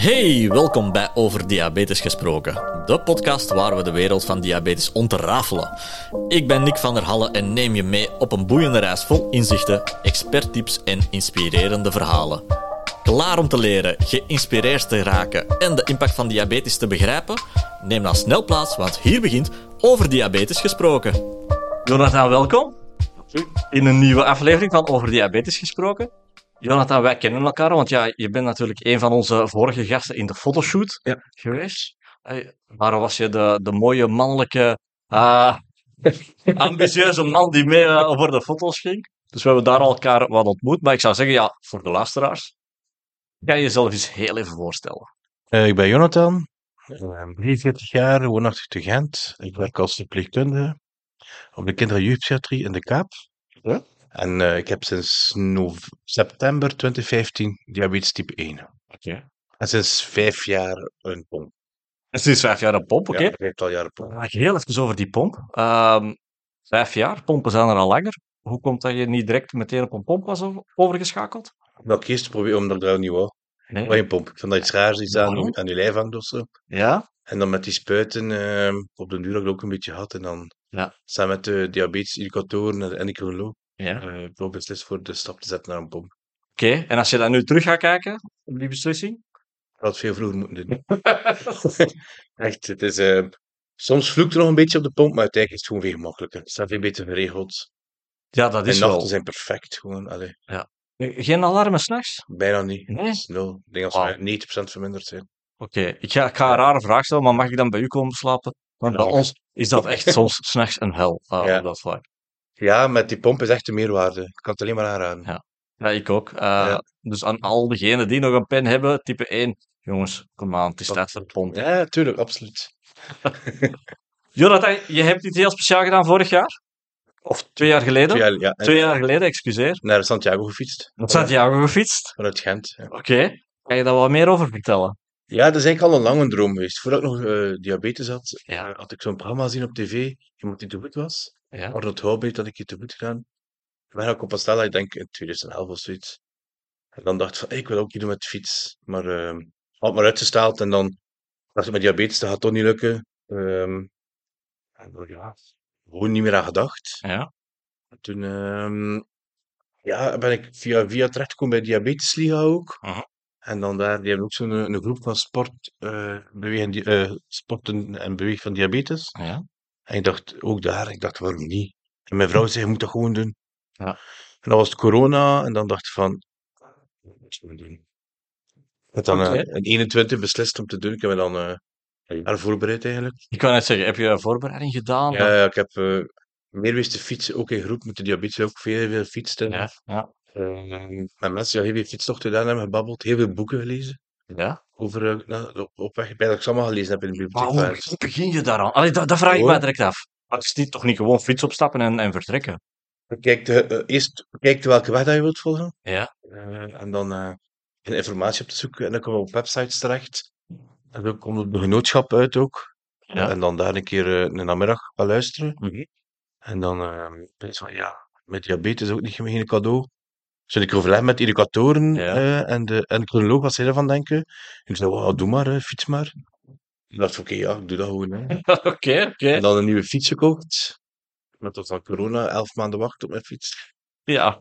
Hey, welkom bij Over Diabetes Gesproken, de podcast waar we de wereld van diabetes ontrafelen. Ik ben Nick van der Halle en neem je mee op een boeiende reis vol inzichten, experttips en inspirerende verhalen. Klaar om te leren, geïnspireerd te raken en de impact van diabetes te begrijpen? Neem dan snel plaats, want hier begint Over Diabetes Gesproken. Jonathan, welkom in een nieuwe aflevering van Over Diabetes Gesproken. Jonathan, wij kennen elkaar, want ja, je bent natuurlijk een van onze vorige gasten in de fotoshoot geweest. Waar was je de mooie, mannelijke, ambitieuze man die mee voor de foto's ging? Dus we hebben daar al elkaar wat ontmoet. Maar ik zou zeggen, ja, voor de luisteraars, ga je jezelf eens heel even voorstellen. Ik ben Jonathan, 43 jaar, woonachtig te Gent. Ik werk als verpleegkundige op de kinder- en jeugdpsychiatrie in de Kaap. Ja? En ik heb sinds september 2015 diabetes type 1. Oké. En sinds 5 jaar een pomp. En sinds 5 jaar een pomp, oké? Ja, 5 jaar een pomp. Dan ga ik heel even over die pomp. 5 jaar, pompen zijn er al langer. Hoe komt dat je niet direct meteen op een pomp was overgeschakeld? Maar ik eerst proberen omdat ik dat niet wou. Nee. Wou een pomp. Ik vond dat iets raars, iets Waarom? aan je lijf hangt of zo. Ja? En dan met die spuiten, op de duur had ik ook een beetje gehad. En dan Ja. samen met de diabetes-indicatoren en de endocrinoloog, Ja. heb ik beslist voor de stap te zetten naar een pomp. Oké, en als je dan nu terug gaat kijken op die beslissing? Ik had het veel vroeger moeten doen. Echt, het is... soms vloekt er nog een beetje op de pomp, maar uiteindelijk is het gewoon veel gemakkelijker. Het staat veel beter geregeld. Ja, dat En is nachten wel. zijn perfect, gewoon. Allee, Geen alarmen s'nachts? bijna niet. Nee? Het is nul. Ik denk dat Wauw. ze 90% verminderd zijn. Oké, ik ga een rare vraag stellen, maar mag ik dan bij u komen slapen? Want bij Ja. ons is dat echt soms s'nachts een hel Ja. op dat vlak. Ja, met die pomp is echt de meerwaarde. Ik kan het alleen maar aanraden. Ja. Ja, ik ook. Ja. Dus aan al diegenen die nog een pen hebben, type 1. Jongens, kom aan, het is tijd voor de pomp. Ja, tuurlijk, absoluut. Jonathan, je hebt iets heel speciaal gedaan vorig jaar? Of 2 jaar geleden? 2 jaar, ja. En 2 jaar geleden, excuseer. naar Santiago gefietst. Met Santiago gefietst. Vanuit Gent. Ja. Oké. Kan je daar wat meer over vertellen? Ja, dat is eigenlijk al een lange droom geweest. Voordat ik nog diabetes had, Ja. had ik zo'n programma gezien op tv. Iemand die te goed was. Ja. Arnold Houbert had ik hier te goed gedaan. Waar ga ik op stellen? Ik denk in 2011 of zoiets. En dan dacht ik van, ik wil ook iets doen met de fiets. Maar had maar uitgesteld en dan dacht ik met diabetes, dat gaat toch niet lukken. En dan, ja, gewoon niet meer aan gedacht. Ja. En toen ben ik via terechtgekomen bij Diabetesliga ook. Mhm. En dan daar, die hebben ook zo'n een groep van sporten en bewegen van diabetes. Ja. En ik dacht, ook daar, waarom niet? En mijn vrouw zei, je moet dat gewoon doen. Ja. En dan was het corona, en dan dacht ik van, wat moet ik doen? Ik heb dan Oké. in 21 beslist om te doen. Ik heb me dan een jaar voorbereid eigenlijk. Ik kan net zeggen, heb je een voorbereiding gedaan? Ja, ik heb meer wist te fietsen, ook in groep met de diabetes, ook veel gefietst. Ja. Ja. Met mensen die heel veel fietstochten gedaan hebben, gebabbeld, heel veel boeken gelezen. Ja. Over op weg, bij dat ik ze allemaal gelezen heb in de Maar bibliotheek. hoe begin je daaraan? Allee, dat vraag ik Gewoon. mij direct af. Het is niet, toch niet gewoon fiets opstappen en vertrekken? Eerst kijkt welke weg dat je wilt volgen. Ja. En dan informatie op te zoeken. En dan komen we op websites terecht. En dan komt het de genootschap uit ook. Ja. En dan daar een keer een namiddag gaan luisteren. Mhm. En dan ben je van, ja, met diabetes ook niet geen cadeau. Dus ik overleg met de educatoren Ja. en de endocrinoloog wat zij ervan denken. En ik zei, oh, doe maar, fiets maar. Ik dacht, oké, ja, ik doe dat gewoon. Hè. Oké. En dan een nieuwe fiets gekocht. Met tot van corona 11 maanden wachten op mijn fiets. Ja.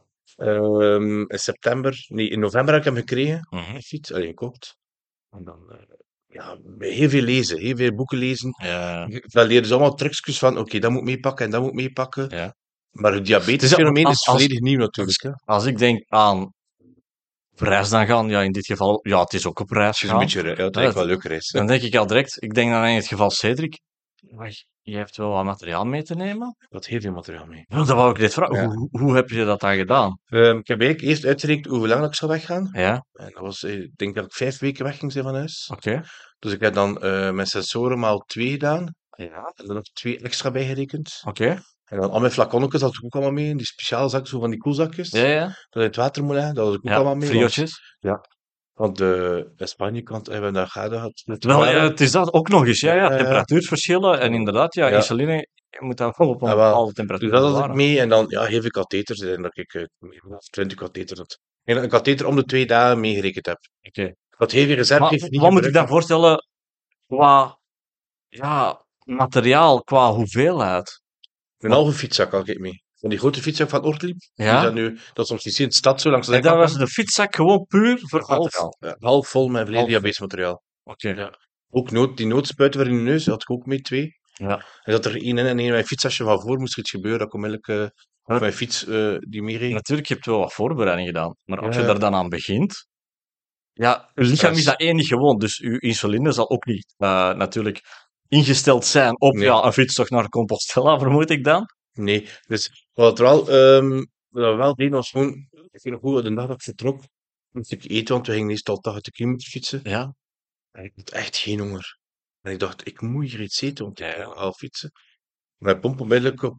In november heb ik hem gekregen, Mhm. een fiets, alleen gekocht. En dan, heel veel lezen, heel veel boeken lezen. Ja. Dan leren ze allemaal trucjes van, oké, dat moet ik meepakken en dat moet ik meepakken. Ja. Maar het Dus ja, diabetesfenomeen is als- volledig nieuw natuurlijk. Hè. Als ik denk aan op reis dan gaan, ja, in dit geval, ja, het is ook op reis Het is gaan. een beetje, ja, het is eigenlijk wel leuker is. Hè. Dan denk ik al direct, ik denk dan in het geval Cedric, maar je hebt wel wat materiaal mee te nemen. Ik had heel veel materiaal mee. Ja, dat wou ik net vragen. Ja. Hoe heb je dat dan gedaan? Ik heb eigenlijk eerst uitgerekend hoe lang ik zou weggaan. Ja, En dat was, ik denk dat ik 5 weken weg ging zijn van huis. oké. Dus ik heb dan mijn sensoren maal 2 gedaan. Ja, En dan nog 2 extra bijgerekend. oké. En dan al mijn flaconnetjes had ik ook allemaal mee. Die speciale zakjes, zo van die koelzakjes. Ja. Dat je in het water moet leggen, dat had ik ook Ja, allemaal mee. friotjes. Want de Spanje-kant hebben we daar gehad. Wel, ja, het is dat ook nog eens. Ja, Ja. temperatuurverschillen. En inderdaad, ja, Ja. insuline, je moet dan wel op een Ah, wel. bepaalde Dus temperatuur dat had ik bewaren. mee. En dan heel veel katheters. En dat ik 20 katheters had. En een katheter om de 2 dagen meegerekend heb. Oké. had heel veel reservebrief Maar niet wat moet ik dan gebruikt. voorstellen qua ja, materiaal, qua hoeveelheid? Een Want, halve fietszak had ik mee. Van die grote fietszak van Ortliep. Die zijn ja, nu, dat is soms niet in de stad zo langs de en dat was zijkanten. de fietszak gewoon puur voor Half, materiaal. half vol met volledig Half vol. diabetesmateriaal. Oké. Ja. Ook die noodspuiten voor in de neus had ik ook mee, 2. Ja. En dat er één in en één mijn fietstasje van voor moest er iets gebeuren, dat ik onmiddellijk op Maar mijn fiets die meereed. natuurlijk, je hebt wel wat voorbereiding gedaan. Maar als je Ja, daar dan aan begint, ja, je lichaam is stress. dat één niet gewoon. Dus je insuline zal ook niet natuurlijk ingesteld zijn op Nee, ja, een fietstocht naar Compostela, vermoed ik dan. nee. Dus wat er wel, wat we wel deden was gewoon, ik weet nog goed, de dag dat ik vertrok, moest ik eten, want we gingen meestal 80 kilometer fietsen. Ja. En ik had echt geen honger. En ik dacht, ik moet hier iets eten, want ik Ja, ga ja. al fietsen. Mijn pomp onmiddellijk op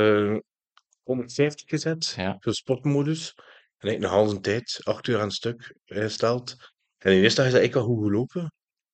150 gezet, Ja. zo sportmodus. En ik nog halve een tijd, 8 uur aan een stuk ingesteld. En de eerste dag is dat ik al goed gelopen.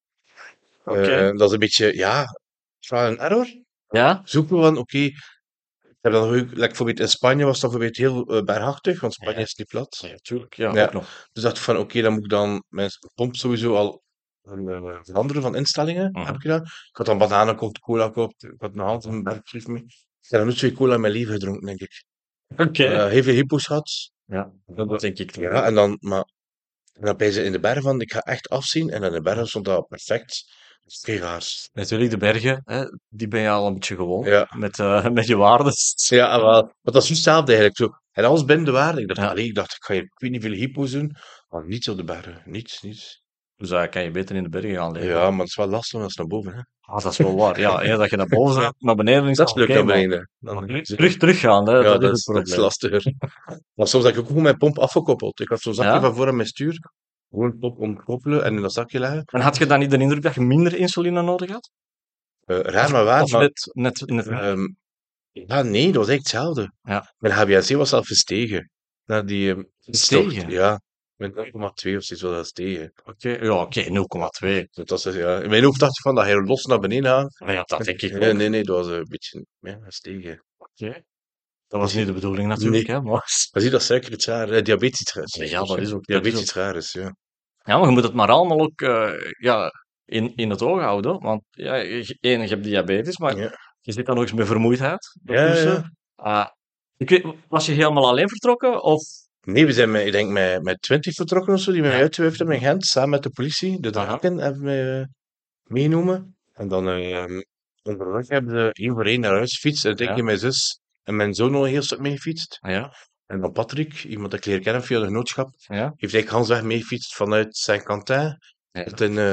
Oké. Dat is een beetje, ja, trial and error. Ja? Zoeken van, oké, ik heb dan ook, like, bijvoorbeeld in Spanje was dat bijvoorbeeld heel bergachtig, want Spanje Ja, is niet plat. ja, tuurlijk. Ja, ook Ja, nog. dus dacht ik van, oké, dan moet ik dan mijn pomp sowieso al veranderen van instellingen, heb Mhm. ik gedaan. Ik had dan bananen gekocht, cola gekoopt, ik had een halve bergbrief mee. Ik heb nog nooit 2 cola in mijn leven gedronken, denk ik. Oké. Heel veel hypo's gehad. Ja, dat denk ik toch Ja, wel. en dan, maar en dan bij ze in de bergen van, ik ga echt afzien. En in de bergen stond dat perfect. Dat is veel raars. Natuurlijk, de bergen, hè, die ben je al een beetje gewoon Ja, met je waardes. ja, wel. Maar dat is juist hetzelfde eigenlijk zo. En alles binnen de waarde. Ik dacht, Ja, allee, ik ga hier, ik weet niet veel hypo's doen. Maar niets op de bergen. Niets, niets. dus kan je beter in de bergen gaan leven. Ja, maar het is wel lastig, want dat is naar boven, hè. Ah, dat is wel waar. Ja, eens dat je naar boven Ja, gaat, naar beneden is dat het is leuk oké, naar maar beneden. maar Dan, teruggaan, hè, ja, dat is het dat is probleem. lastiger. Maar soms heb ik ook gewoon mijn pomp afgekoppeld. Ik had zo'n zakje Ja? van voor aan mijn stuur. Gewoon pomp ontkoppelen en in dat zakje leggen. En had je dan niet de indruk dat je minder insuline nodig had? Raar maar waar, Of maar net meer? ehm, ja, nee, dat was eigenlijk hetzelfde. Ja, Mijn HbA1c was zelf gestegen. Na die fietstocht, gestegen. ja. Met 0,2 of zoiets was dat gestegen. Oké, ja, oké, 0,2. Dus dat is, ja. In mijn hoofd dacht ik van dat hij los naar beneden gaat. Maar ja, dat denk ik Nee, ook. nee, nee, dat was een beetje ja, gestegen. Oké. Dat Je was niet ziet, de bedoeling natuurlijk, nee, hè, maar... je ziet dat suiker iets raar, diabetes iets raar is. Ja, dat is ook, dat is Diabetes ook. iets raar is, ja. Ja, maar je moet het maar allemaal ook ja, in het oog houden. Want ja, één, je hebt diabetes, maar Ja, je zit dan ook eens met vermoeidheid ja, ja. daartussen. Ik weet, was je helemaal alleen vertrokken? Of... Nee, we zijn met, ik denk met 20 vertrokken of zo, die mij Ja. uitgeweefd hebben in Gent, samen met de politie. De Aha. draken hebben mij meegenomen. En dan onderweg hebben ze één voor één naar huis gefietst. En ik Ja. en mijn zus en mijn zoon nog een heel stuk meegefietst. Ja. En dan Patrick, iemand dat ik leer kennen via de genootschap, Ja. heeft eigenlijk Hansweg meegefietst vanuit Saint-Quentin Ja.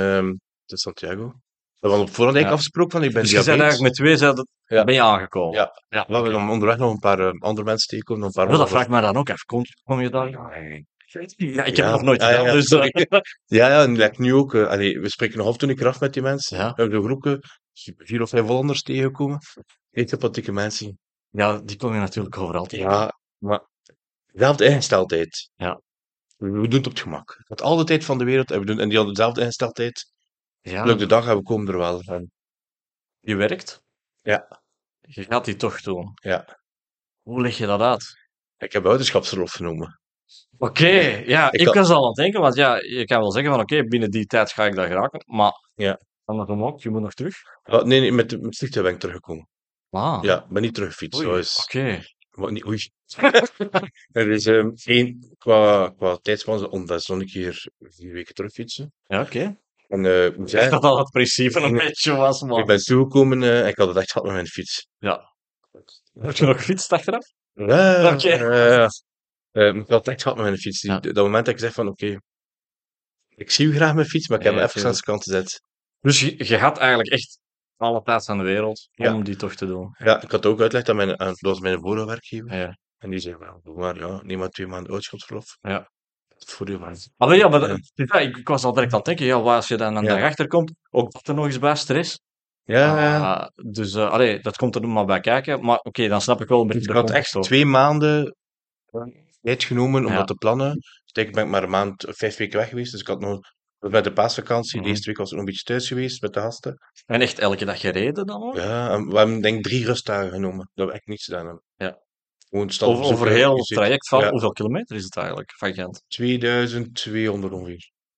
tot Santiago. We hadden op voorhand eigenlijk Ja. afgesproken van ik ben Dus je bent diabetes. eigenlijk met twee Ja, ben je aangekomen. ja. Ja, We hebben oké. dan onderweg nog een paar andere mensen tegenkomen, nog een paar Ja, dat honderd. vraag ik me dan ook even. Kom je daar? Ja, ik weet het niet. Ja, ik heb het Ja, nog nooit ja, ja, gedaan, ja, dus... sorry. Ja, ja, en like nu ook. Allee, we spreken nog af en toe een keer af met die mensen. ja. We hebben de groepen, 4 of 5 Hollanders tegengekomen. Heel sympathieke mensen. Ja, die kom je natuurlijk overal tegen. Ja, maar dezelfde ingesteldheid. Ja. We doen het op het gemak. Het had al de tijd van de wereld en we doen en die hadden dezelfde ingesteldheid. Ja, Lukt de dag en we komen er wel. En, je werkt. ja, Je gaat die toch doen. ja. Hoe leg je dat uit? Ik heb ouderschapsverlof genomen. Oké, ja, Ik ik had, was al aan het denken, want ja, je kan wel zeggen van oké, binnen die tijd ga ik daar geraken, maar ja. andersom ook, je moet nog terug. Nee, nee, met het vliegtuig ben ik teruggekomen. Ah, Ja, ik ben niet teruggefietst. Dat oei, is, oké. maar niet, oei. Er is één, qua tijdspan, omdat ze nog een keer 4 weken terugfietsen. Ja, oké. En ik moet Ik dacht zeggen, dat al het principe een beetje was, ik maar ben toegekomen en ik had het echt gehad met mijn fiets. ja. Heb je nog gefietst achteraf? Ja, Oké. ik had het echt gehad met mijn fiets. Ja, Dat moment dat ik zeg van, oké, ik zie u graag mijn fiets, maar ik heb hem ja, even aan de tuurlijk. kant gezet. Dus je had eigenlijk echt alle tijd van de wereld Ja, om die toch te doen. ja, ik had ook uitgelegd dat was mijn vorige werkgever. Ja, En die zei, wel, doe maar, ja, neem maar 2 maanden ouderschapsverlof. ja. Dat is voor u, man. Maar ja, maar Ja, ik was al direct aan het denken, ja, wat als je dan een dag ja, achterkomt, ook dat er nog eens bij stress. ja, ja. Dus allee, dat komt er nog maar bij kijken. Maar oké, dan snap ik wel een Dus beetje ik de had context echt ook. 2 maanden tijd genomen om Ja. dat te plannen. Dus eigenlijk ben ik maar een maand, 5 weken weg geweest. Dus ik had nog, met de paasvakantie, de Mhm. eerste week was ik nog een beetje thuis geweest met de gasten. En echt elke dag gereden dan ook? Ja, en we hebben denk ik 3 rustdagen genomen. Dat we echt niets gedaan hebben. Ja. Gewoon stad Over bezoeken, heel het gezeten. traject van, Ja, hoeveel kilometer is het eigenlijk van Gent? 2200 ongeveer.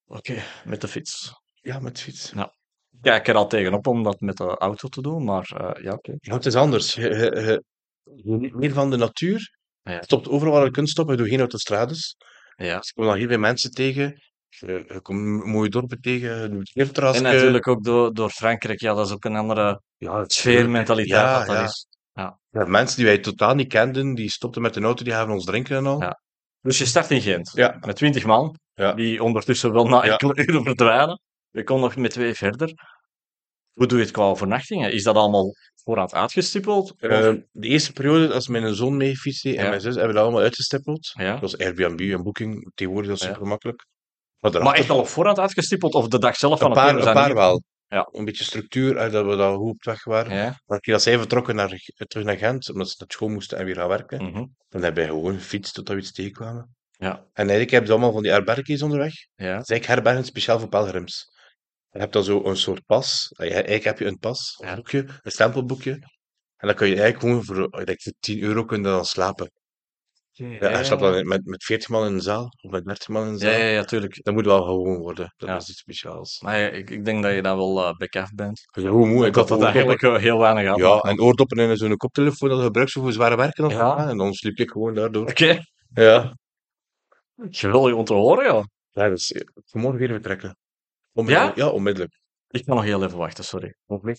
Oké, met de fiets. Ja, met fiets. Ja. Ja, ik er al tegenop om dat met de auto te doen, maar ja, oké. Ja, het is anders. Je niet meer van de natuur. Ja. Stopt overal waar je kunt stoppen. Je doet geen autostrades. Ja. Dus je komt dan heel veel mensen tegen. Je komt mooie dorpen tegen. Je doet En veerterrasje. natuurlijk ook door Frankrijk, ja, dat is ook een andere Ja, sfeermentaliteit ja, dat dat ja. is. Ja. Ja, mensen die wij totaal niet kenden, die stopten met een auto, die gaven ons drinken en al. Ja. Dus je start in Gent, Ja. met 20 man, Ja. die ondertussen wel na Ja. enkele uren verdwijnen. Je kon nog met 2 verder. Hoe doe je het qua overnachtingen? Is dat allemaal voorhand uitgestippeld? Of- De eerste periode, als mijn zoon mee fietste en Ja. mijn zus, hebben we dat allemaal uitgestippeld. Ja. Dat was Airbnb en Booking. Tegenwoordig is dat Ja. super makkelijk. Maar daarachter- echt al op voorhand uitgestippeld of de dag zelf van een oké, paar, we een zijn paar hier? wel. Ja. Een beetje structuur, dat we dat goed op weg waren. Ja. Maar als zij vertrokken terug naar Gent, omdat ze naar school moesten en weer gaan werken, Mhm. dan hebben wij gewoon gefietst totdat we iets tegenkwamen. Ja. En eigenlijk hebben ze allemaal van die herbergjes onderweg. Ja. Dat is eigenlijk herbergen speciaal voor pelgrims. Je hebt dan zo een soort pas. Eigenlijk heb je een pas, Ja. een boekje, een stempelboekje. En dan kun je eigenlijk gewoon voor, ik denk voor 10 euro kun je dan slapen. Ja, je slaapt dan met 40 man in een zaal, of met 30 man in een zaal. Ja, tuurlijk. Dat moet wel gewoon worden. Dat Ja. is iets speciaals. Maar ik denk dat je dan wel bekend bent. Ik ben gewoon moe. Ik Dat had dat eigenlijk heel weinig gaat. ja, en oordoppen in zo'n koptelefoon dat je gebruikt zo voor zware werken. Of Ja. en dan sliep ik gewoon daardoor. Oké. Ja. Geweldig om te horen, ja. Ja, dus vanmorgen weer vertrekken. Ja? Onmiddellijk. Ja, onmiddellijk. Ik kan nog heel even wachten, sorry.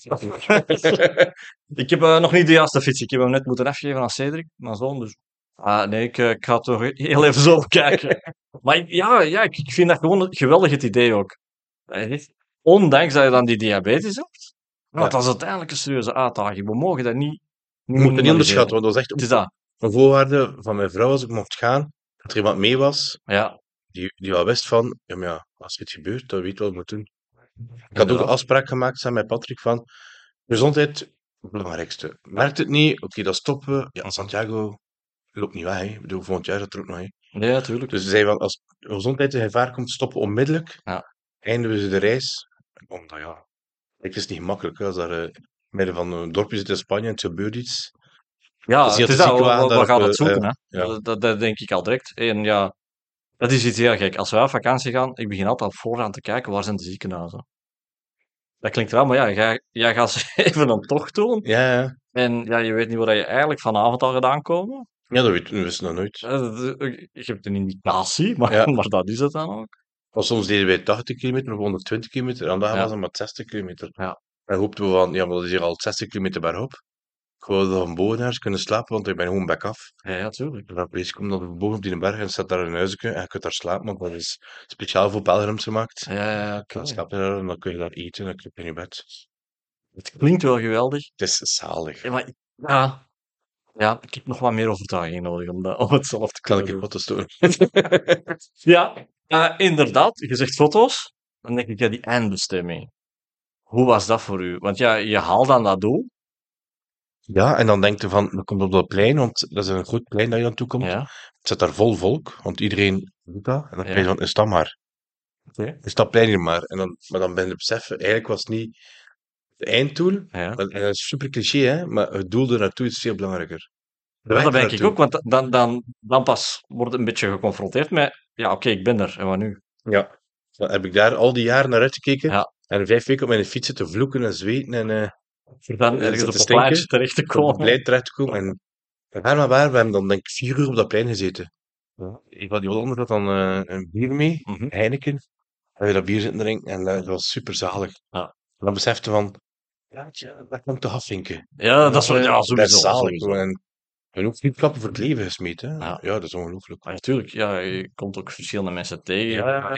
Ik heb nog niet de juiste fiets. Ik heb hem net moeten afgeven aan Cedric, mijn zoon. Dus. Nee, ik ga toch heel even zo kijken. Maar ik vind dat gewoon een geweldig het idee ook. Ondanks dat je dan die diabetes hebt. Want dat is uiteindelijk een serieuze uitdaging. We mogen dat niet. Je moet het niet onderschatten, want dat was echt Het is dat. een voorwaarde van mijn vrouw als ik mocht gaan. Dat er iemand mee was, Ja. die al wist van, ja, maar ja, als er iets gebeurt, dan weet je wat je moet doen. Ik had ook een afspraak gemaakt samen met Patrick van, gezondheid, het belangrijkste. Merkt het niet, oké, dan stoppen we. Ja, Santiago loopt niet weg, hè. Ik bedoel, volgend jaar is dat er ook nog, hè. Ja, tuurlijk. Dus ze zei van, als gezondheid in gevaar komt, stoppen we onmiddellijk. Ja. Eindigen we de reis. Omdat ja, het is niet gemakkelijk, hè, als daar midden van een dorpje zit in Spanje en het gebeurt iets. Ja, Dat is het niet is dat dat. de ziekte We aan gaan dat, het zoeken, hè. ja. Dat denk ik al direct. En ja, dat is iets heel gek. Als wij op vakantie gaan, ik begin altijd op voorhand te kijken, waar zijn de ziekenhuizen? Dat klinkt raar, maar ja, jij gaat even een tocht doen. Ja, ja. En ja, je weet niet wat je eigenlijk vanavond al gedaan komen. Ja, dat wisten we nog nooit. Je hebt een indicatie, maar, Ja. maar dat is het dan ook. Want soms deden wij 80 kilometer of 120 kilometer. En dan Ja. was het maar 60 kilometer. Ja. En hoopten we van, ja, maar dat is hier al 60 kilometer bergop. Ik wou dat we van boven ergens kunnen slapen, want ik ben gewoon back af. Ja, tuurlijk. En dan wees kom dan boven op die berg en staat daar een huisje en je kunt daar slapen, want dat is speciaal voor pelgrims gemaakt. Ja, oké. Dan slaap je daar en dan kun je daar eten en dan kruip je in je bed. Het klinkt wel geweldig. Het is zalig. Ja, maar ja, ik heb nog wat meer overtuiging nodig om het zelf te Kan kunnen ik je doen. foto's doen? Ja, inderdaad. Je zegt foto's. Dan denk ik, ja, die eindbestemming. Hoe was dat voor u? Want ja, je haalt dan dat doel. Ja, en dan denk je van, dan komt op dat plein, want dat is een goed plein dat je aan toe komt. Ja. Het zit daar vol volk, want iedereen doet dat. En dan Ja. denk je van, is dat maar. Oké. Is dat plein hier maar. Maar dan ben je beseffen, eigenlijk was het niet het einddoel. Ja. En dat is super cliché, hè, maar het doel ernaartoe is veel belangrijker. De Ja, weg dat denk ik ernaartoe. ook, want dan pas wordt een beetje geconfronteerd met, ja, oké, ik ben er, en wat nu? Ja. Dan heb ik daar al die jaren naar uitgekeken. Ja. En 5 weken op mijn fiets zitten vloeken en zweten en Voor dan Ja, ergens zit op te een stinken. plaatje terecht te op het komen. plein terecht te komen. En we gaan maar waar, we hebben dan denk ik 4 uur op dat plein gezeten. Ja. Een van die Hollanders had dan een bier mee, Mhm. Heineken. En we dat bier zitten drinken en dat was super zalig. Ja. En dan besefte van, ja, tja, dat kan ik toch afvinken. Ja, dat is wel, ja, Dat is sowieso. zalig. Sowieso. En ook vriendschappen voor het leven gesmeed, hè. Ja. Ja, dat is ongelooflijk. Maar natuurlijk, ja, je komt ook verschillende mensen tegen. Ja.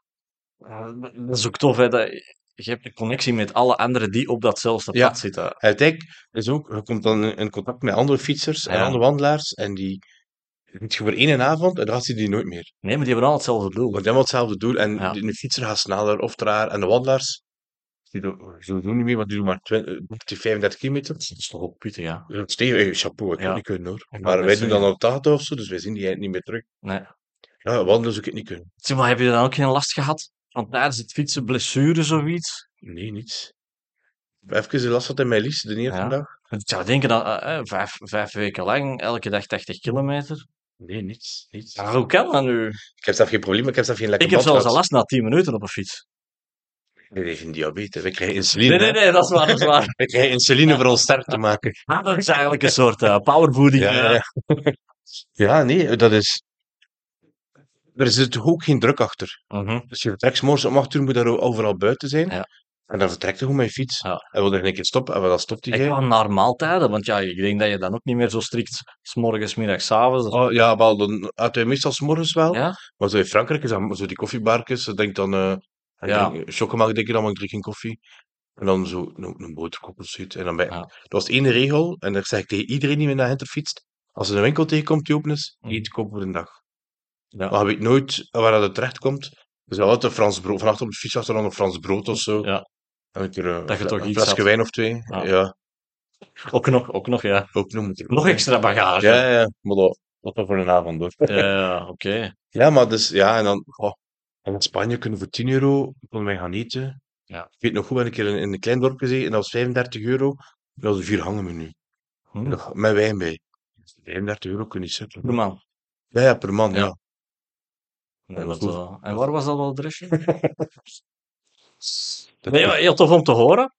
Dat is ook tof, hè, dat je hebt een connectie met alle anderen die op datzelfde Ja. pad zitten. Uiteindelijk is ook, je komt dan in contact met andere fietsers en Ja. andere wandelaars en die ziet je voor één avond en dan zie je die nooit meer. Nee, maar die hebben allemaal hetzelfde doel. Want die hebben hetzelfde doel en Ja. de fietser gaat sneller of trager en de wandelaars, die doen niet meer, want die doen maar 30, 35 kilometer. Dat is toch ook pittig, ja. Dat is tegen, chapeau, ik Ja. kan niet kunnen hoor. Ik wou Maar net wij doen dan zeggen. op 80 of zo, dus wij zien die eigenlijk niet meer terug. Nee. Ja, wandelen zou ik het niet kunnen. Zeg maar, heb je dan ook geen last gehad? Van tijdens het fietsen, blessures of iets? Nee, niets. Even de last had in mijn lies, de eerste Ja. dag. Ik zou denken dat 5 weken lang, elke dag 80 kilometer. Nee, niets. Niets. Ja, hoe kan dat nu? Ik heb zelf geen probleem, ik heb zelf geen lekker Ik heb band zelfs al gehad. last na 10 minuten op een fiets. We krijgen diabetes, we krijgen insuline. Nee, dat is waar, dat is waar. We krijgen insuline voor ons sterk te maken. Dat is eigenlijk een soort powervoeding. Ja. Ja, nee, dat is... Er zit toch ook geen druk achter. Dus je vertrekt 's morgens om 8 uur, moet daar overal buiten zijn. Ja. En dan vertrekt je gewoon met je fiets. Ja. En wil er een keer stoppen, en dan stopt hij. Ik kwam naar maaltijden, want ja, ik denk dat je dan ook niet meer zo strikt 's morgens, middags, 's avonds. Oh, ja, wel, dan eten we meestal 's morgens wel. Ja? Maar zo in Frankrijk is dat zo die koffiebarkjes. Ik denk dan... Ja. Chocomelk denk ik dan, maar ik drink geen koffie. En dan zo een boterkop of zoiets. En dan Ja. dat was de ene regel. En dat zeg ik tegen iedereen die met naar Hinter fietst. Als er een winkel tegenkomt die open is, eet kop voor de dag. Ja. Maar je weet nooit waar dat terecht komt. Er is altijd een Frans brood. Vannacht op de fiets was er dan een Frans brood of zo. Ja. En een keer Dat je toch een iets flesje had. wijn of 2. Ja. Ja, Ook nog, ja. ook noemen. Nog extra bagage. Ja. Maar dat was voor een avond hoor. Ja, oké. Ja, maar dus, ja, en dan... en in Spanje kunnen we voor 10 euro konden wij gaan eten. Ja. Ik weet nog goed, ben ik een keer in een klein dorp gezeten en dat was 35 euro. Dat was een 4 gangen menu. Met wijn bij. 35 euro kun je niet zitten. Per man. Ja, per man, Ja. ja. Nee, dat dat, goed. en waar was dat adresje? Nee, maar heel tof om te horen.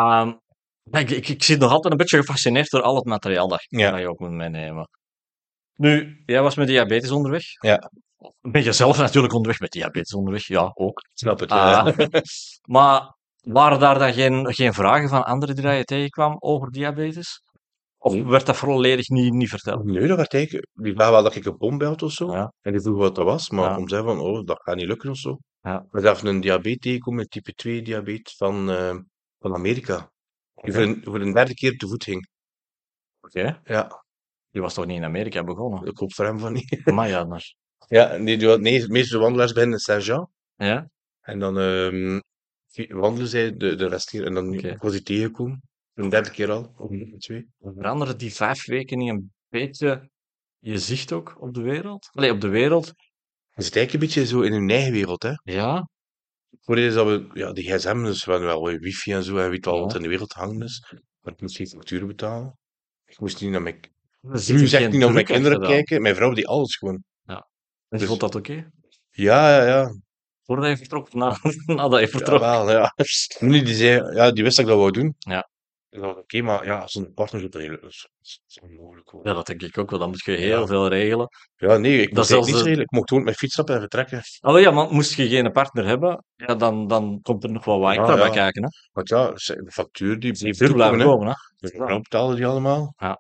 Ik zit nog altijd een beetje gefascineerd door al het materiaal dat Ja. je ook moet meenemen. Nu, jij was met diabetes onderweg. Ja. Ben je zelf natuurlijk onderweg met diabetes onderweg? Ja, ook. Ik snap het. Maar waren daar dan geen vragen van anderen die dat je tegenkwam over diabetes? Of werd dat volledig niet verteld? Nee, dat werd eigenlijk... Die vraag wel dat ik een bom belt of zo. Ja. En die vroeg wat dat was. Maar Ja. om te zeggen van, dat gaat niet lukken of zo. Ja. We hebben een diabetes tegengekomen, type 2 diabetes van Amerika. Die voor de derde keer te voet ging. Oké. Ja, Die was toch niet in Amerika begonnen? ik hoop voor hem van niet. Maar ja, dus. Ja, nee, de meeste wandelaars beginnen in Saint-Jean. Ja? En dan wandelen zij de rest hier. En dan Oké. was hij tegengekomen. Een derde keer al. Of twee. Veranderen die 5 weken niet een beetje je zicht ook op de wereld? Nee, op de wereld. Je zit eigenlijk een beetje zo in hun eigen wereld, hè. Ja. Voor is dat we, ja, die gsm, dus we hebben wel wifi en zo, en weet al Ja. wat in de wereld hangen is. Maar ik moest geen facturen betalen. Ik moest niet naar mijn... Er zit Nu hier zeg ik geen niet naar mijn druk kinderen achter dan. kijken. Mijn vrouw die alles gewoon. En Dus- vond dat oké? Ja. Voordat je vertrok? Nadat je vertrok? Wel, ja. Nu die zei, ja, die wist dat ik dat wou doen. Ja. Ik dacht, oké, maar ja, als een partner zo te regelen, dat is onmogelijk gewoon. Ja, dat denk ik ook wel. Dan moet je heel Ja. veel regelen. Ja, nee, ik Dat moest is eigenlijk als niets een- regelen. Ik mocht gewoon met fiets stappen en vertrekken. Oh ja, maar moest je geen partner hebben, ja, dan komt er nog wel wat extra Ja, bij ja. kijken. Hè? Want ja, de factuur die bleef Duur blijven toekomen, hè. komen, hè? Dus mijn vrouw betaalde die allemaal. Ja.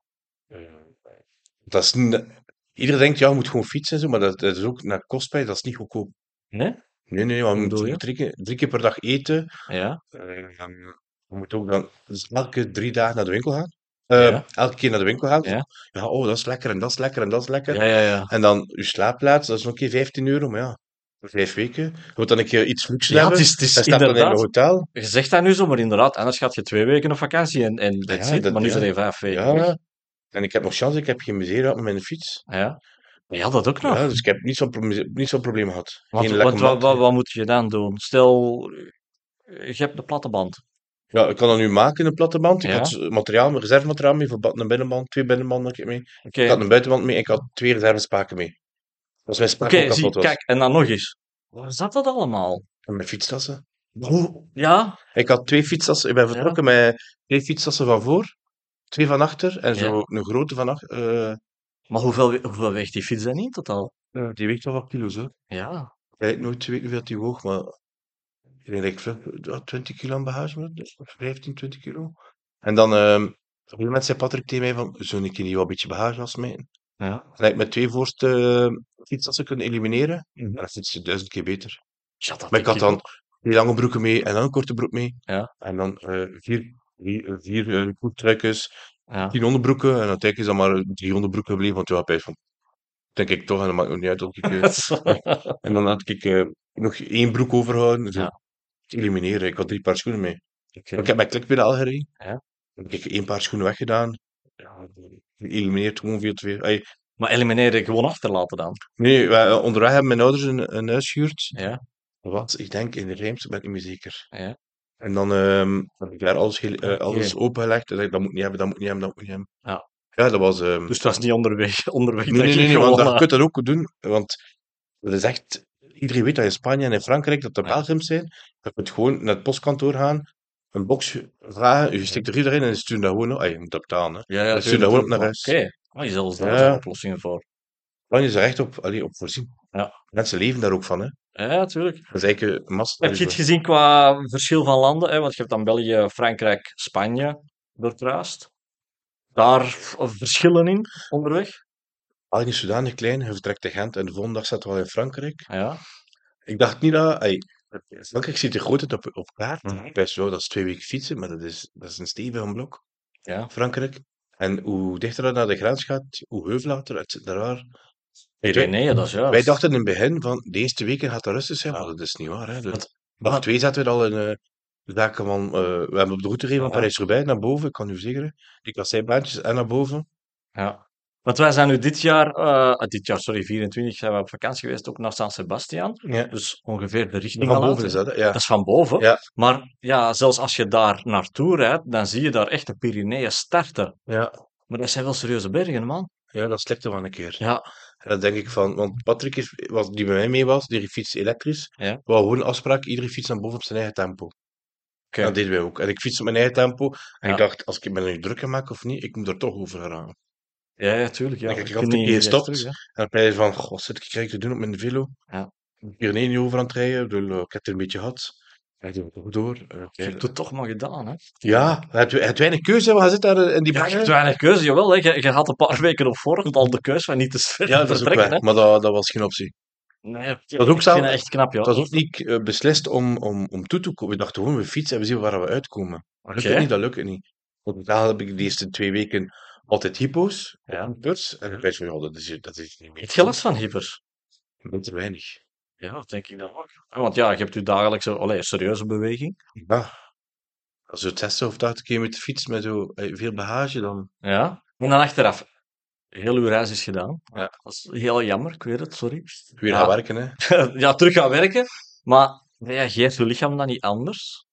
Dat is niet... Iedereen denkt, ja, je moet gewoon fietsen en zo, maar dat is ook naar kostprijs, dat is niet goedkoop. Nee? Nee, maar je bedoel je? moet drie keer per dag eten. Ja. Je moet ook dan dus elke 3 dagen naar de winkel gaan. Ja. Elke keer naar de winkel gaan. Ja. Ja, oh, dat is lekker en dat is lekker en dat is lekker. Ja. En dan je slaapplaats, dat is nog een keer 15 euro, maar ja, voor 5 weken. Je moet dan een keer iets luxe Ja, hebben. het is Dan staat dan in een inderdaad. hotel. Je zegt dat nu zo, maar inderdaad, anders gaat je 2 weken op vakantie en that's Ja, it. dat- Maar nu ja. zijn er 5 weken. Ja. En ik heb nog chance, ik heb geen miserie gehad met mijn fiets. Ja. Ja, dat ook nog. Ja, dus ik heb niet zo'n probleem gehad. Want, Geen want lekke band. wat moet je dan doen? Stel, je hebt de platte band. Ja, ik kan dat nu maken, een platte band. Ik Ja. had materiaal, reservemateriaal mee, voor een binnenband, 2 binnenbanden had ik mee. Oké, Ik had een buitenband mee en ik had 2 reservespaken mee. Dat mijn spaak ook zie, kapot was. kijk, en dan nog eens. Waar zat dat allemaal? En mijn fietstassen. Hoe? Ja? Ik had 2 fietstassen. Ik ben vertrokken met 2 fietstassen van voor, 2 van achter en zo Ja. een grote van achter. Maar hoeveel weegt die fiets dan in totaal? Die weegt wel wat kilo's, hoor. Ja. Ik heb nooit weten hoeveel die woog, maar ik denk dat ik 20 kilo aan bagage had, dus 15, 20 kilo. En dan, op een moment zei Patrick tegen mij van, zou ik niet wel een beetje bagage afsmijten? Ja. En heb ik met 2 voorste fietstassen kunnen elimineren. En dan fiets je 1000 keer beter. Ja, dat Maar ik denk had dan ook. 2 lange broeken mee en dan een korte broek mee. Ja. En dan 4 koektruikjes, Ja. 10 onderbroeken. En uiteindelijk is dat maar 3 onderbroeken gebleven, want ja, bij van, denk ik toch, en dat maakt nog niet uit. Dat ik, en dan had ik nog 1 broek overgehouden. Dus Ja. elimineren. Ik had 3 paar schoenen mee. Oké. Maar ik heb mijn klikpedaal gereden. Ja. Dan heb ik 1 paar schoenen weggedaan. Ja, elimineert gewoon veel te veel. Maar elimineren gewoon achterlaten dan. Nee, onderweg hebben mijn ouders een huis gehuurd. Ja. Wat? Ik denk in de Rijms, ben ik niet meer zeker. Ja. En dan heb ik daar alles opengelegd. En zei ik, dat moet niet hebben, dat moet niet hebben, dat moet niet hebben. Ja, dat was... Dus het was niet onderweg nee, dat je want gewoon... je kunt dat ook doen, want dat is echt... Iedereen weet dat in Spanje en in Frankrijk dat er Ja. pelgrims zijn. Je kunt gewoon naar het postkantoor gaan, een box vragen, je stikt er erin en ze sturen dat gewoon op. Je moet dat betalen, hè. Ja, ja, Ze sturen dat gewoon op naar tuurlijk. huis. Oké. Je zelfs daar Ja. zijn oplossingen voor. Spanje is er echt op voorzien. Ja. Mensen leven daar ook van, hè. Ja, natuurlijk. Dat is eigenlijk een massa. Heb je het gezien qua verschil van landen? Hè? Want je hebt dan België, Frankrijk, Spanje doorkruist. Daar verschillen in onderweg? België is zodanig klein, je vertrekt te Gent en de volgende dag staat wel in Frankrijk. Ja. Ik dacht niet dat... Frankrijk ziet er groot uit op kaart. Mhm. Best wel, dat is 2 weken fietsen, maar dat is een stevige blok. Ja. Frankrijk. En hoe dichter dat naar de grens gaat, hoe heuvelater, et cetera. Nee, dat is juist. Wij dachten in het begin van de eerste weken gaat dat rustig zijn, maar dat is niet waar. Hè. Dag 2 zaten we al in zaken van. We hebben op de route gereden van Ja. Parijs-Roubaix naar boven, ik kan u verzekeren. Die kasseibaantjes en naar boven. Ja. Want wij zijn nu dit jaar, sorry, 24, zijn we op vakantie geweest, ook naar San Sebastian. Ja. Dus ongeveer de richting Van al boven uit, is hè. dat, hè? Ja. Dat is van boven. Ja. Maar ja, zelfs als je daar naartoe rijdt, dan zie je daar echt de Pyreneeën starten. Ja. Maar dat zijn wel serieuze bergen, man. Ja, dat slikte wel een keer. Ja. En dat denk ik van, want Patrick die bij mij mee was, die fietst elektrisch. Ja. We hadden gewoon een afspraak, iedere fiets naar boven op zijn eigen tempo. Oké. Dat deden wij ook. En ik fiets op mijn eigen tempo. En Ja. ik dacht, als ik me nu druk ga maken of niet, ik moet er toch over geraken. Ja, tuurlijk. Ja. Dan kijk ik Je af en kunt toe niet gestopt. terug, hè. En dan ben je van, god, wat zit ik eigenlijk te doen op mijn velo? Ja. Hier niet over aan het rijden. Ik bedoel, ik heb het er een beetje gehad. Ik doe het toch door. Je hebt het toch maar gedaan, hè. Ja, je hebt weinig keuze, want je zit daar in die Ja, je bergen. hebt weinig keuze, jawel. Hè. Je had een paar weken op voorhand al de keuze van niet te ver Ja, dat is ook vertrekken, waar. hè. Maar dat was geen optie. Nee, Dat is ook ik zelf- vind het echt knap, ja. Het was ook niet beslist om toe te komen. We dachten gewoon, we fietsen en we zien waar we uitkomen. Maar lukt het Oké. niet, dat lukt het niet. Want totaal heb ik de eerste 2 weken altijd hypo's. Ja. Puts. En ik weet van, ja, dat is niet meer. Heb je last van hypers? Te weinig. Ja, dat denk ik dan ook. Want ja, je hebt je dagelijkse, serieuze beweging. Ja. Als je het 60 of 80 kilometer fietst met zo veel bagage, dan... Ja. En dan achteraf. Heel uw reis is gedaan. Ja. Dat is heel jammer, ik weet het, sorry. Weer Ja. gaan werken, hè. Ja, terug gaan werken. Maar reageert je lichaam dan niet anders?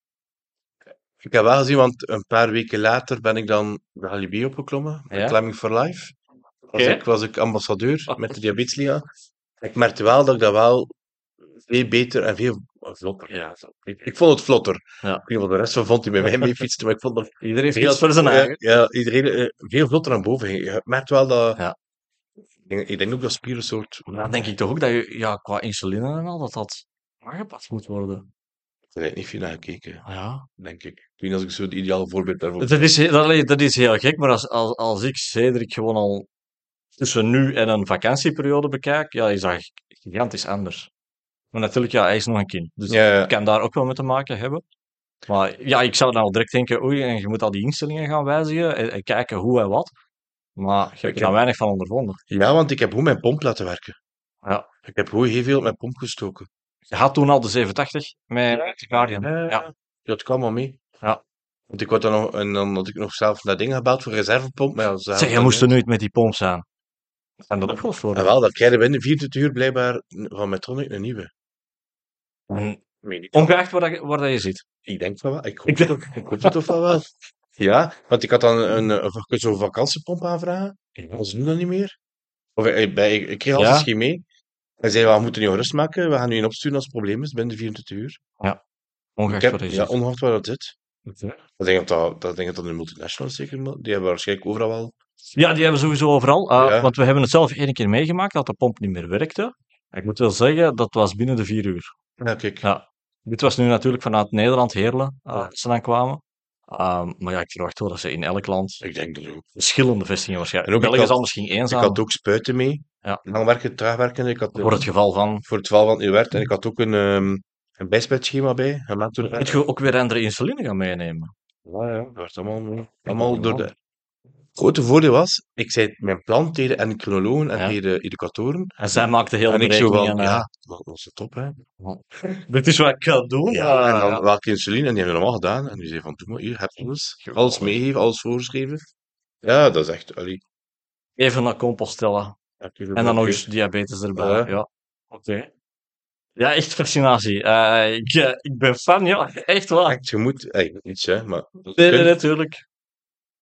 Ik heb wel gezien, want een paar weken later ben ik dan de Galibier opgeklommen, met Ja. Climbing for Life. Oké. Was ik ambassadeur met de Diabetesliga. Ik merkte wel dat ik dat wel veel beter en veel vlotter. Ja. Ik vond het vlotter. Ja. Ik weet niet wat de rest van vond die met mij mee fietste, maar ik vond dat Iedereen heeft veel, iets voor zijn eigen. ja, iedereen veel vlotter naar boven ging. Je merkt wel dat... Ja. Ik denk ook dat spieren soort... Dan denk ik toch ook dat je, ja, qua insuline en al, dat aangepast moet worden. Ik heb niet veel naar gekeken, Ja. denk ik. Ik weet niet als ik zo het ideale voorbeeld daarvoor... Dat is heel gek, maar als ik Cedric gewoon al tussen nu en een vakantieperiode bekijk, ja, is dat gigantisch anders. Maar natuurlijk, ja, hij is nog een kind. Dus Ja, ja. het kan daar ook wel mee te maken hebben. Maar ja, ik zou dan al direct denken, oei, en je moet al die instellingen gaan wijzigen en kijken hoe en wat. Maar je hebt er dan weinig van ondervonden. Ja, want ik heb gewoon mijn pomp laten werken. Ja. Ik heb gewoon heel veel op mijn pomp gestoken. Je had toen al de 87 met de Guardian. Ja, Ja. dat kwam al mee. Ja. Want ik had dan nog, en dan had ik nog zelf naar dingen gebeld voor reservepomp. Maar ja, ze Zeg, hadden je dat moest er niet. nooit met die pomp zijn. Kan dat opgelost En worden? wel, dat krijg je binnen 24 uur blijkbaar van Medtronic een nieuwe. En Meen ik. ongeacht waar dat je zit. Ik denk van wel. Ik hoop, Ik denk- ik hoop het toch van wel. Ja, want ik had dan zo'n vakantiepomp aanvragen. Dat ze doen dat niet meer. Of ik kreeg al Ja. geen mee. Hij zei, we moeten niet rust maken. We gaan nu een opsturen als het probleem is binnen 24 uur. Ongeacht Ik waar je ja, zit. ongeacht waar dat zit. Ik denk dat de multinationals zeker, die hebben waarschijnlijk overal wel. Ja, die hebben sowieso overal. Ja. Want we hebben het zelf 1 keer meegemaakt dat de pomp niet meer werkte. Ik moet wel zeggen, dat was binnen de 4 uur. Ja, kijk. Ja. Dit was nu natuurlijk vanuit Nederland, Heerlen, Ja. dat ze dan kwamen. Maar ja, ik verwacht wel dat ze in elk land Ik denk dat ook. verschillende vestigingen waarschijnlijk. En ook, ik België had- zal misschien één Ik zijn, had ook spuiten mee. Ja. Langwerken, traagwerken. Ik had voor het geval van... voor het geval van het niet werd. En ik had ook een bijspuitschema bij. Een maand toen Moet je ook weer andere insuline gaan meenemen? Ja, dat werd allemaal door de... Het grote voordeel was, ik zei mijn plan tegen de endocrinologen en Ja. tegen de educatoren. En zij maakte heel En de ik zo berekeningen. van, ja, dat was het top, hè. Dit is wat ik ga doen. Ja, en dan ja. welke insuline, en die hebben we allemaal gedaan. En die zei van, doe maar, hier, heb je alles. Alles meegeven, alles voorgeschreven. Ja, dat is echt, allee. Even naar Compostela. En dan nog eens diabetes erbij. Ja. Ja. Oké. Ja, echt fascinatie. Ik ben fan, ja. Echt waar. Echt, je moet, iets, hè, maar... Nee, natuurlijk.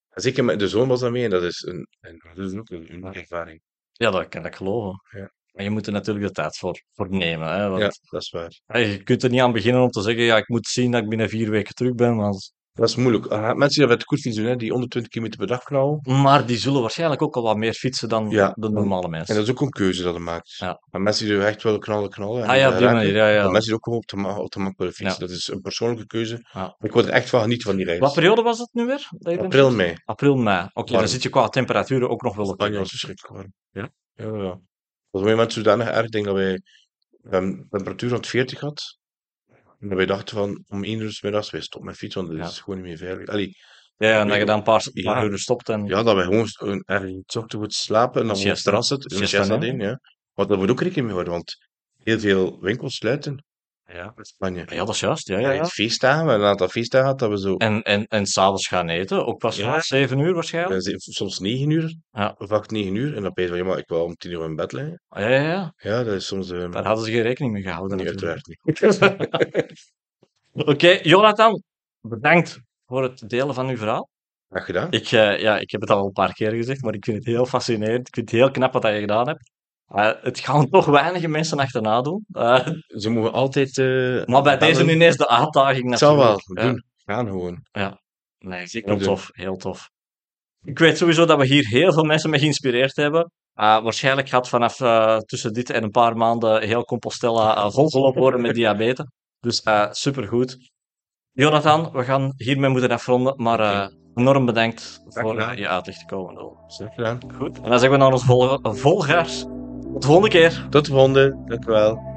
En zeker met de zoon was dat mee en dat is dat is ook een unieke ervaring. Ja, dat kan ik geloven. Ja. Maar je moet er natuurlijk de tijd voor nemen. Hè, want Ja, dat is waar. je kunt er niet aan beginnen om te zeggen, ja, ik moet zien dat ik binnen 4 weken terug ben. Dat is moeilijk. Mensen die dat met koers doen, hè, die 120 km per dag knallen. Maar die zullen waarschijnlijk ook al wat meer fietsen dan Ja, de normale En mensen. dat is ook een keuze dat je maakt. Ja. Maar mensen die er echt willen knallen. Ah ja, op die raken, manier, ja. maar mensen die ook gewoon op de mak willen fietsen. Ja. Dat is een persoonlijke keuze. Ja. Maar ik word er echt van genieten van die reis. Wat periode was het nu weer? Dat je bent April, geweest? mei. April, mei. Oké, Warm. dan zit je qua temperaturen ook nog wel oké. Spanje was verschrikkelijk warm. Ja? Ja. Dat was bij mensen zodanig erg. Ik denk dat wij een temperatuur rond 40 had. En dat wij dachten van, om 1 uur 's middags, wij stoppen met fietsen, want dat Ja. is gewoon niet meer veilig. Allee, Ja, en dat je dan een paar Ja. uur stopt en... ja, dat wij gewoon ergens 's ochtends goed slapen en dan op het Siesta. terras zitten. Een Siesta siesta nemen. nemen, ja. Want daar moet ook rekening mee houden, want heel veel winkels sluiten Ja. in Spanje. Ja, dat is juist. Ja, Ja, ja, je ja. hebt feestdagen, we hebben een aantal feestdagen gehad dat we zo En s'avonds gaan eten, ook pas Ja. na 7 uur waarschijnlijk. soms 9 uur, Ja. of 8, 9 uur. En dan ben je van, ja, maar ik wil om 10 uur in bed liggen. Ja, ja, ja. Ja, dat is soms Daar hadden ze geen rekening mee gehouden. niet, natuurlijk. uiteraard niet. Oké, Jonathan, bedankt voor het delen van uw verhaal. Graag gedaan. Ik heb het al een paar keer gezegd, maar ik vind het heel fascinerend. Ik vind het heel knap wat je gedaan hebt. Het gaan toch weinige mensen achterna doen. Ze mogen altijd... Maar bij deze bellen. nu ineens de uitdaging Het zal wel, natuurlijk. doen. Gaan gewoon. Nee, Zeker heel doen. tof, heel tof. Ik weet sowieso dat we hier heel veel mensen mee geïnspireerd hebben. Waarschijnlijk gaat vanaf tussen dit en een paar maanden heel Compostela volgelopen worden met diabetes. Dus supergoed. Jonathan, we gaan hiermee moeten afronden, maar enorm bedankt voor gedaan. je uitleg te komen doen. Zeker gedaan. Goed. En dan zeggen we naar onze volgers. Tot de volgende keer. Tot de volgende. Dank u wel.